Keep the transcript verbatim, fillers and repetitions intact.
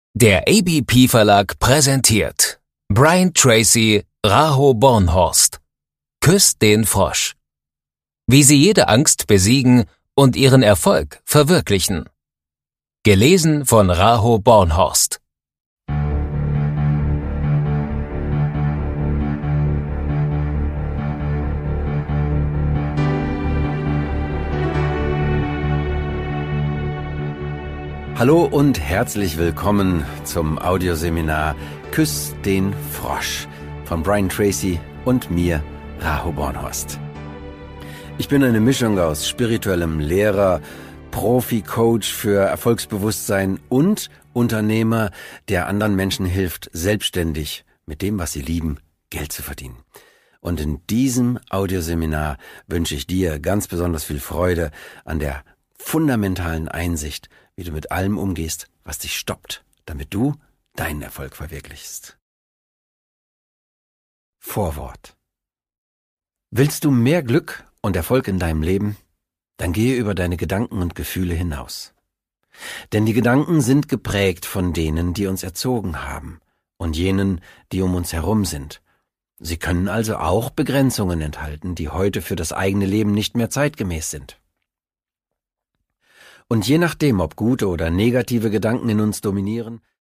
Der A B P Verlag präsentiert Brian Tracy, Raho Bornhorst. Küsst den Frosch. Wie sie jede Angst besiegen und ihren Erfolg verwirklichen. Gelesen von Raho Bornhorst. Hallo und herzlich willkommen zum Audioseminar Küsst den Frosch von Brian Tracy und mir, Raho Bornhorst. Ich bin eine Mischung aus spirituellem Lehrer, Profi-Coach für Erfolgsbewusstsein und Unternehmer, der anderen Menschen hilft, selbstständig mit dem, was sie lieben, Geld zu verdienen. Und in diesem Audioseminar wünsche ich dir ganz besonders viel Freude an der fundamentalen Einsicht, wie du mit allem umgehst, was dich stoppt, damit du deinen Erfolg verwirklichst. Vorwort. Willst du mehr Glück und Erfolg in deinem Leben? Dann gehe über deine Gedanken und Gefühle hinaus. Denn die Gedanken sind geprägt von denen, die uns erzogen haben und jenen, die um uns herum sind. Sie können also auch Begrenzungen enthalten, die heute für das eigene Leben nicht mehr zeitgemäß sind. Und je nachdem, ob gute oder negative Gedanken in uns dominieren,